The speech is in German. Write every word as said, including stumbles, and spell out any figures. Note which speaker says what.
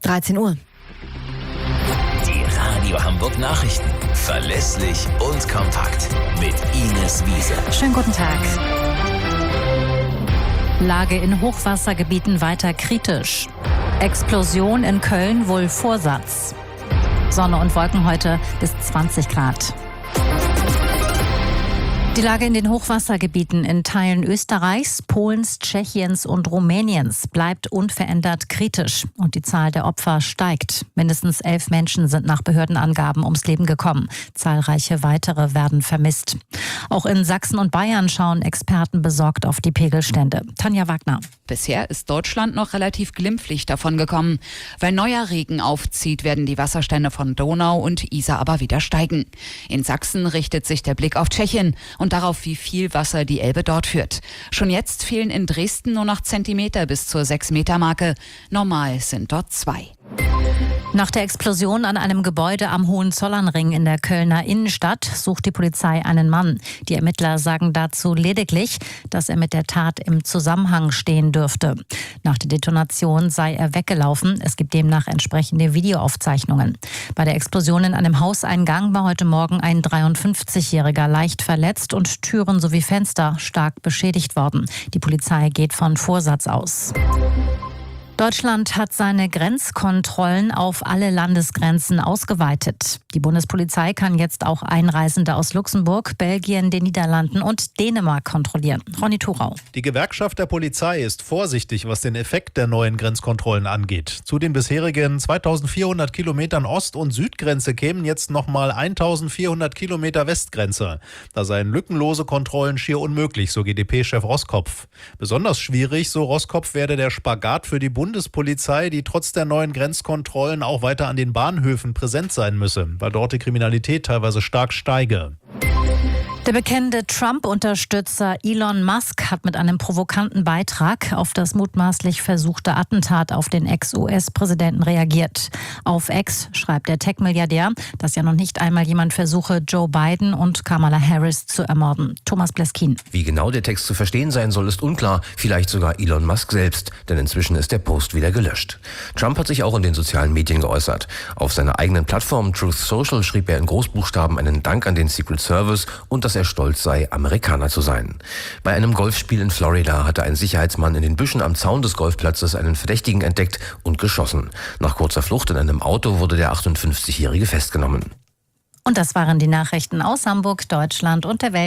Speaker 1: dreizehn Uhr.
Speaker 2: Die Radio Hamburg Nachrichten. Verlässlich und kompakt. Mit Ines Wiese.
Speaker 3: Schönen guten Tag. Lage in Hochwassergebieten weiter kritisch. Explosion in Köln wohl Vorsatz. Sonne und Wolken heute bis zwanzig Grad. Die Lage in den Hochwassergebieten in Teilen Österreichs, Polens, Tschechiens und Rumäniens bleibt unverändert kritisch und die Zahl der Opfer steigt. Mindestens elf Menschen sind nach Behördenangaben ums Leben gekommen. Zahlreiche weitere werden vermisst. Auch in Sachsen und Bayern schauen Experten besorgt auf die Pegelstände. Tanja Wagner.
Speaker 4: Bisher ist Deutschland noch relativ glimpflich davon gekommen. Weil neuer Regen aufzieht, werden die Wasserstände von Donau und Isar aber wieder steigen. In Sachsen richtet sich der Blick auf Tschechien und darauf, wie viel Wasser die Elbe dort führt. Schon jetzt fehlen in Dresden nur noch Zentimeter bis zur sechs Meter Marke. Normal sind dort zwei.
Speaker 3: Nach der Explosion an einem Gebäude am Hohenzollernring in der Kölner Innenstadt sucht die Polizei einen Mann. Die Ermittler sagen dazu lediglich, dass er mit der Tat im Zusammenhang stehen dürfte. Nach der Detonation sei er weggelaufen. Es gibt demnach entsprechende Videoaufzeichnungen. Bei der Explosion in einem Hauseingang war heute Morgen ein dreiundfünfzigjähriger leicht verletzt und Türen sowie Fenster stark beschädigt worden. Die Polizei geht von Vorsatz aus. Deutschland hat seine Grenzkontrollen auf alle Landesgrenzen ausgeweitet. Die Bundespolizei kann jetzt auch Einreisende aus Luxemburg, Belgien, den Niederlanden und Dänemark kontrollieren. Ronny Thorau.
Speaker 5: Die Gewerkschaft der Polizei ist vorsichtig, was den Effekt der neuen Grenzkontrollen angeht. Zu den bisherigen zweitausendvierhundert Kilometern Ost- und Südgrenze kämen jetzt nochmal eintausendvierhundert Kilometer Westgrenze. Da seien lückenlose Kontrollen schier unmöglich, so G d P-Chef Roskopf. Besonders schwierig, so Roskopf, werde der Spagat für die Bundespolizei. Bundespolizei, die trotz der neuen Grenzkontrollen auch weiter an den Bahnhöfen präsent sein müsse, weil dort die Kriminalität teilweise stark steige.
Speaker 3: Der bekennende Trump-Unterstützer Elon Musk hat mit einem provokanten Beitrag auf das mutmaßlich versuchte Attentat auf den Ex-U S-Präsidenten reagiert. Auf X schreibt der Tech-Milliardär, dass ja noch nicht einmal jemand versuche, Joe Biden und Kamala Harris zu ermorden. Thomas Bleskin.
Speaker 6: Wie genau der Text zu verstehen sein soll, ist unklar. Vielleicht sogar Elon Musk selbst, denn inzwischen ist der Post wieder gelöscht. Trump hat sich auch in den sozialen Medien geäußert. Auf seiner eigenen Plattform Truth Social schrieb er in Großbuchstaben einen Dank an den Secret Service und dass er stolz sei, Amerikaner zu sein. Bei einem Golfspiel in Florida hatte ein Sicherheitsmann in den Büschen am Zaun des Golfplatzes einen Verdächtigen entdeckt und geschossen. Nach kurzer Flucht in einem Auto wurde der achtundfünfzigjährige festgenommen.
Speaker 3: Und das waren die Nachrichten aus Hamburg, Deutschland und der Welt.